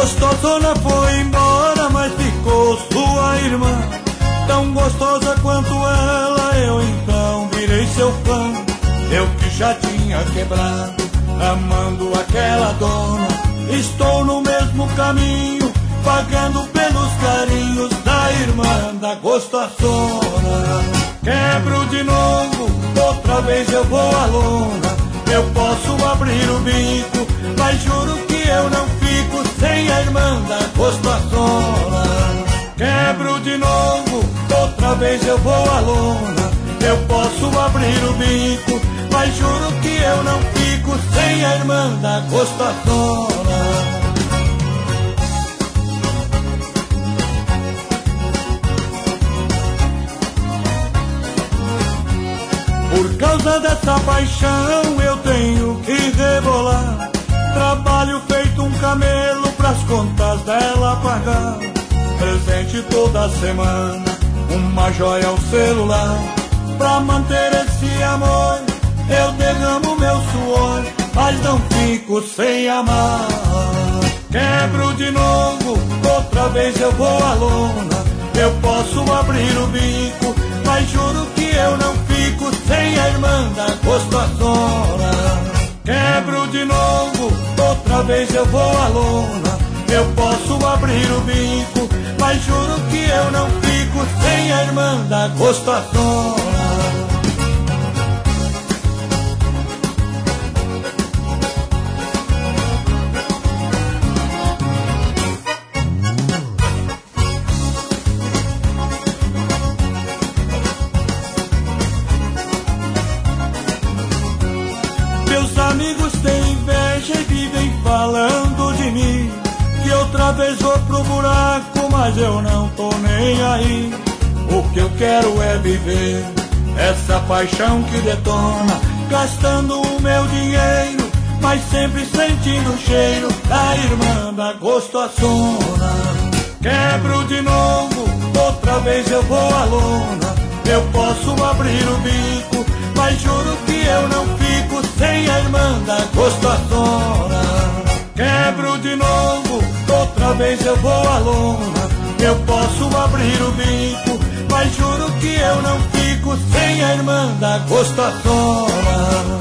Gostosona foi embora, mas ficou sua irmã, tão gostosa quanto ela. Eu então virei seu fã, eu que já tinha quebrado, amando aquela dona. Estou no mesmo caminho, pagando pelos carinhos da irmã da gostosona. Quebro de novo, outra vez eu vou à lona. Eu posso abrir o bico, mas juro que eu não fico sem a irmã da gostosona. Quebro de novo, outra vez eu vou à lona. Eu posso abrir o bico, mas juro que eu não fico sem a irmã da gostosona. Por causa dessa paixão eu tenho que rebolar. Trabalho feito um camelo pras contas dela pagar. Presente toda semana, uma joia ao celular. Pra manter esse amor eu derramo meu suor, mas não fico sem amar. Quebro de novo, outra vez eu vou à lona. Eu posso abrir o bico, mas juro que eu não fico sem a irmã da gostosona. Quebro de novo, outra vez eu vou à lona. Eu posso abrir o bico, mas juro que eu não fico sem a irmã da gostosona. Meus amigos têm inveja e vivem falando de mim, que outra vez vou pro buraco, mas eu não tô nem aí. O que eu quero é viver essa paixão que detona, gastando o meu dinheiro, mas sempre sentindo o cheiro da irmã da gostosona. Quebro de novo, outra vez eu vou à lona. Eu posso abrir o bico, mas juro que eu não fico sem a irmã da gostosona. Quebro de novo, outra vez eu vou à lona. Eu posso abrir o bico, mas juro que eu não fico sem a irmã da gostosona.